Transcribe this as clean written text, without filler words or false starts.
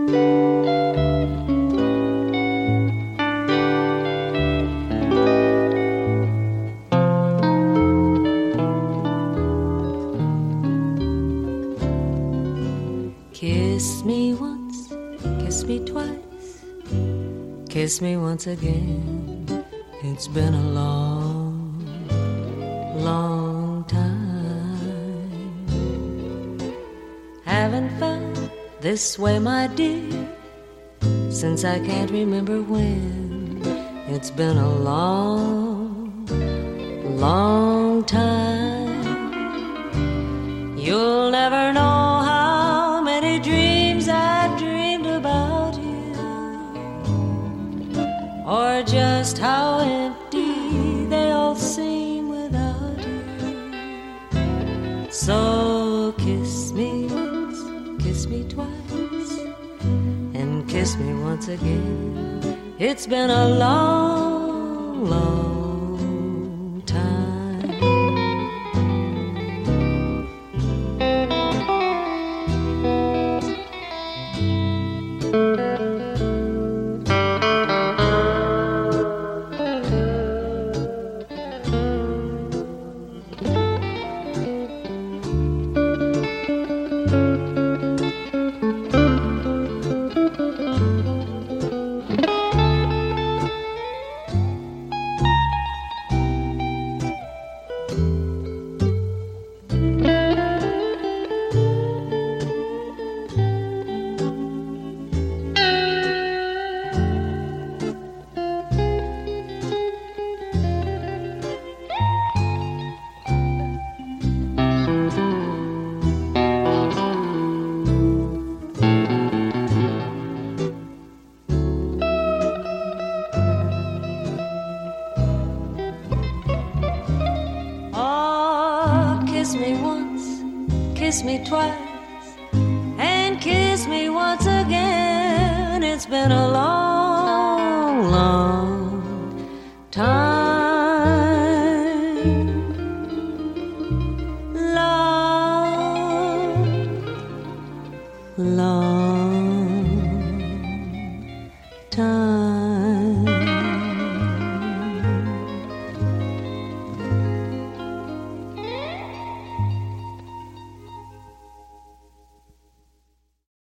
Kiss me once, kiss me twice, kiss me once again. It's been a long, long time. Haven't felt this way, my dear, since I can't remember when. It's been a long, long time. You'll never know how many dreams I dreamed about you, or just how empty they all seem without you. So kiss me once, kiss me twice, and kiss me once again. It's been a long, long time. Kiss me once, kiss me twice, and kiss me once again. It's been a long, long time. Long, long time.